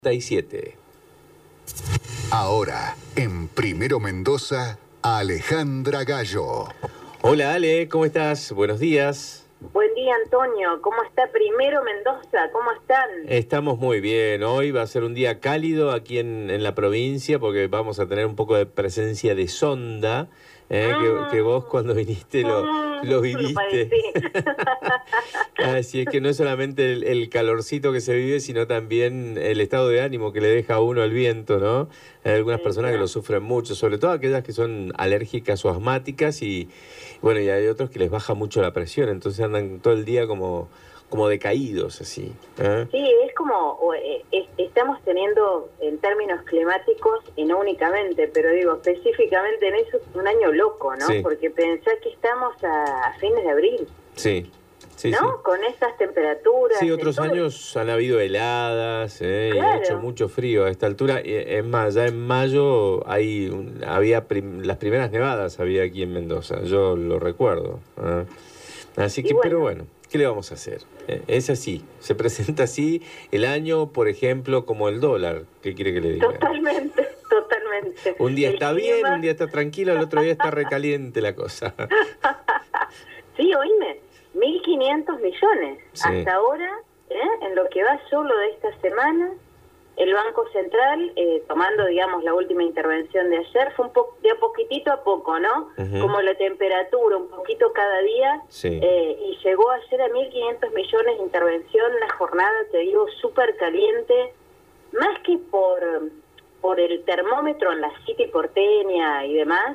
37. Ahora, en Primero Mendoza, Alejandra Gallo. Hola Ale, ¿cómo estás? Buenos días. Buen día, Antonio. ¿Cómo está Primero Mendoza? ¿Cómo están? Estamos muy bien. Hoy va a ser un día cálido aquí en la provincia porque vamos a tener un poco de presencia de sonda, que vos cuando viniste lo viviste. Así es que no es solamente el calorcito que se vive, sino también el estado de ánimo que le deja a uno el viento, ¿no? Hay algunas personas que lo sufren mucho, sobre todo aquellas que son alérgicas o asmáticas y bueno, y hay otros que les baja mucho la presión, entonces andan todo el día como decaídos, así. Sí, es como, estamos teniendo en términos climáticos, y no únicamente, pero digo, específicamente en eso, un año loco, ¿no? Sí. Porque pensá que estamos a fines de abril. Sí. Sí, ¿no? Sí. Con estas temperaturas. Sí, otros años han habido heladas, y ha hecho mucho frío a esta altura. Es más, ya en mayo había las primeras nevadas había aquí en Mendoza, yo lo recuerdo. Así que, pero bueno, ¿qué le vamos a hacer? Es así, se presenta así el año, por ejemplo, como el dólar. ¿Qué quiere que le diga? Totalmente. Un día está bien, un día está tranquilo, el otro día está recaliente la cosa. Sí, oíme. 1.500 millones. Sí. Hasta ahora, en lo que va solo de esta semana, el Banco Central, tomando, digamos, la última intervención de ayer, fue de a poquitito a poco, ¿no? Como la temperatura, un poquito cada día, y llegó ayer a 1.500 millones de intervención, una jornada, te digo, súper caliente, más que por el termómetro en la City porteña y demás,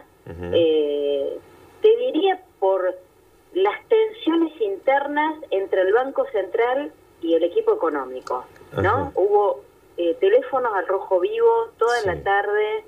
te diría por las tensiones internas entre el Banco Central y el equipo económico, ¿no? Hubo teléfonos al rojo vivo toda la tarde,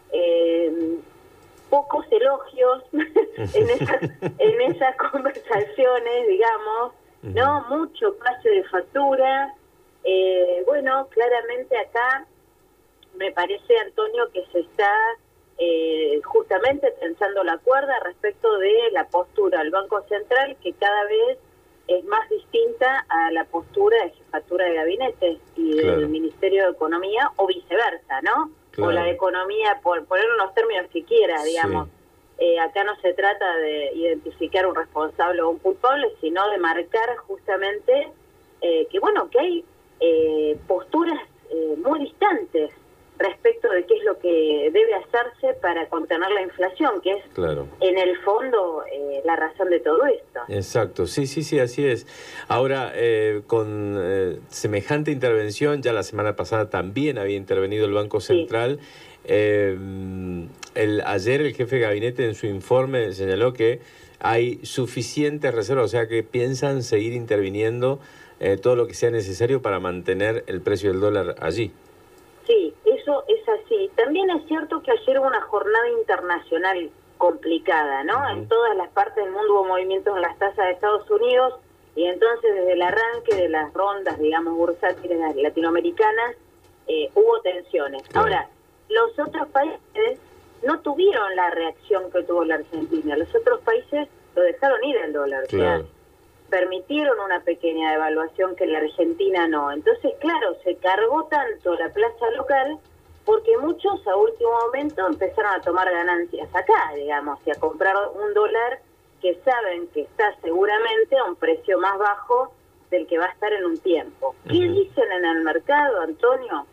pocos elogios en esas conversaciones, digamos, ¿no? Mucho pase de factura. Bueno, claramente acá me parece, Antonio, que se está justamente tensando la cuerda respecto de la postura del Banco Central, que cada vez es más distinta a la postura de jefatura de gabinete y del Ministerio de Economía, o viceversa, ¿no? O la de Economía, por ponerlo en los términos que quiera, digamos. Acá no se trata de identificar un responsable o un culpable, sino de marcar justamente que, bueno, que hay posturas muy distantes respecto de qué es lo que debe hacerse para contener la inflación, que es en el fondo la razón de todo esto. Exacto, sí, así es. Ahora, con semejante intervención, ya la semana pasada también había intervenido el Banco Central. Ayer el jefe de gabinete en su informe señaló que hay suficientes reservas, o sea que piensan seguir interviniendo todo lo que sea necesario para mantener el precio del dólar allí. Sí, eso es así. También es cierto que ayer hubo una jornada internacional complicada, ¿no? En todas las partes del mundo hubo movimientos en las tasas de Estados Unidos y entonces desde el arranque de las rondas, digamos, bursátiles latinoamericanas, hubo tensiones. Ahora, los otros países no tuvieron la reacción que tuvo la Argentina. Los otros países lo dejaron ir al dólar. O sea, permitieron una pequeña devaluación que la Argentina no. Entonces, claro, se cargó tanto la plaza local porque muchos a último momento empezaron a tomar ganancias acá, digamos, y a comprar un dólar que saben que está seguramente a un precio más bajo del que va a estar en un tiempo. ¿Qué dicen en el mercado, Antonio?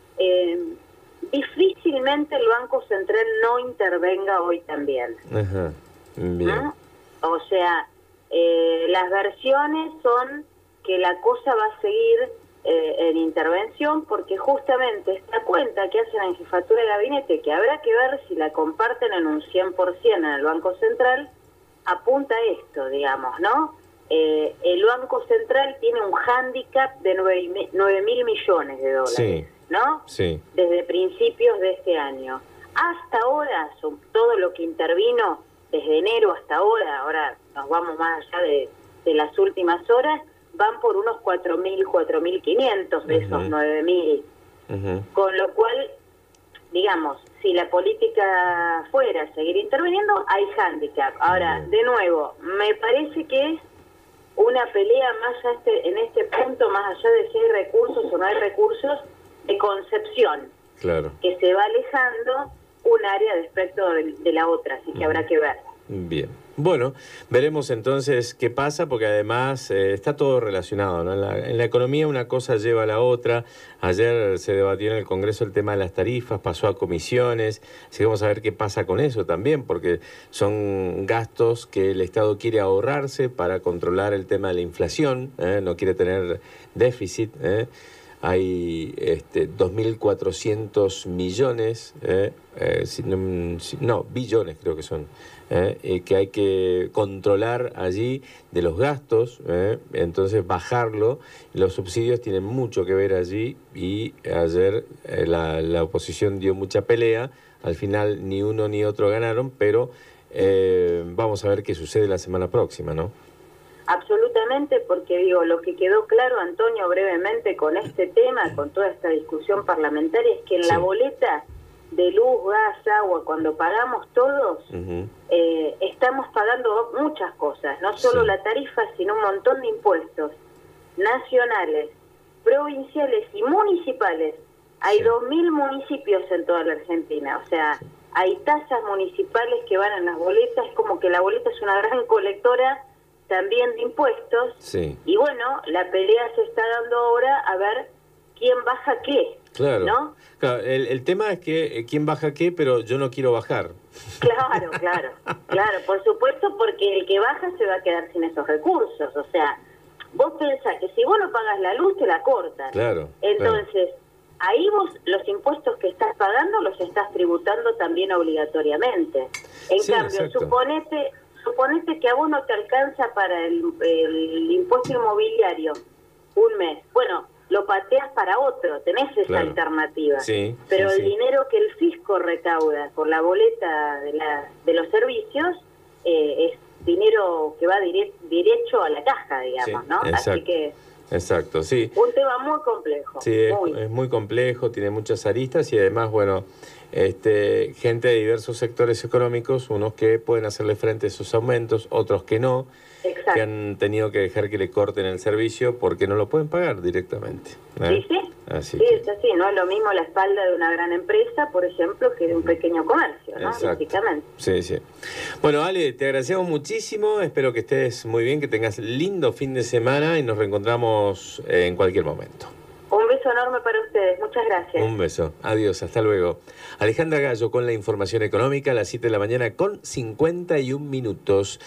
Difícilmente el Banco Central no intervenga hoy también. Bien. O sea, las versiones son que la cosa va a seguir en intervención porque justamente esta cuenta que hacen en jefatura de gabinete, que habrá que ver si la comparten en un 100% en el Banco Central, apunta a esto, digamos, ¿no? El Banco Central tiene un hándicap de 9.000 millones de dólares, ¿no? Desde principios de este año. Hasta ahora, todo lo que intervino desde enero hasta ahora nos vamos más allá de las últimas horas, van por unos 4.000, 4.500 de esos 9.000. Con lo cual, digamos, si la política fuera seguir interviniendo, hay hándicap. Ahora, de nuevo, me parece que es una pelea más en este punto, más allá de si hay recursos o no hay recursos, de concepción, claro. que se va alejando un área respecto de la otra, así que habrá que ver. Bien. Bueno, veremos entonces qué pasa, porque además está todo relacionado, ¿no? En la economía una cosa lleva a la otra. Ayer se debatió en el Congreso el tema de las tarifas, pasó a comisiones, así que vamos a ver qué pasa con eso también, porque son gastos que el Estado quiere ahorrarse para controlar el tema de la inflación, no quiere tener déficit, Hay 2.400 millones, billones creo que son, que hay que controlar allí de los gastos, entonces bajarlo. Los subsidios tienen mucho que ver allí y ayer la oposición dio mucha pelea, al final ni uno ni otro ganaron, pero vamos a ver qué sucede la semana próxima, ¿no? Absolutamente, porque digo, lo que quedó claro, Antonio, brevemente con este tema, con toda esta discusión parlamentaria, es que en la boleta de luz, gas, agua, cuando pagamos todos, estamos pagando muchas cosas, no solo la tarifa, sino un montón de impuestos nacionales, provinciales y municipales. Hay 2.000 municipios en toda la Argentina, o sea, hay tasas municipales que van en las boletas, es como que la boleta es una gran colectora también de impuestos, y bueno, la pelea se está dando ahora a ver quién baja qué, ¿no? Claro, el tema es que quién baja qué, pero yo no quiero bajar. Claro, por supuesto, porque el que baja se va a quedar sin esos recursos, o sea, vos pensás que si vos no pagas la luz te la cortan, entonces ahí vos los impuestos que estás pagando los estás tributando también obligatoriamente. En cambio, suponete que a vos no te alcanza para el impuesto inmobiliario un mes. Bueno, lo pateas para otro, tenés esa alternativa. Pero el dinero que el fisco recauda por la boleta de los servicios es dinero que va derecho a la caja, digamos, ¿no? Así que... Exacto, sí. Un tema muy complejo. Sí, es muy complejo, tiene muchas aristas y además, bueno, gente de diversos sectores económicos, unos que pueden hacerle frente a esos aumentos, otros que no, que han tenido que dejar que le corten el servicio porque no lo pueden pagar directamente. Sí, es así, no es lo mismo la espalda de una gran empresa, por ejemplo, que de un pequeño comercio, ¿no? Básicamente. Sí. Bueno, Ale, te agradecemos muchísimo, espero que estés muy bien, que tengas lindo fin de semana y nos reencontramos en cualquier momento. Un beso enorme para ustedes, muchas gracias. Un beso, adiós, hasta luego. Alejandra Gallo con la información económica a las 7 de la mañana con 51 minutos.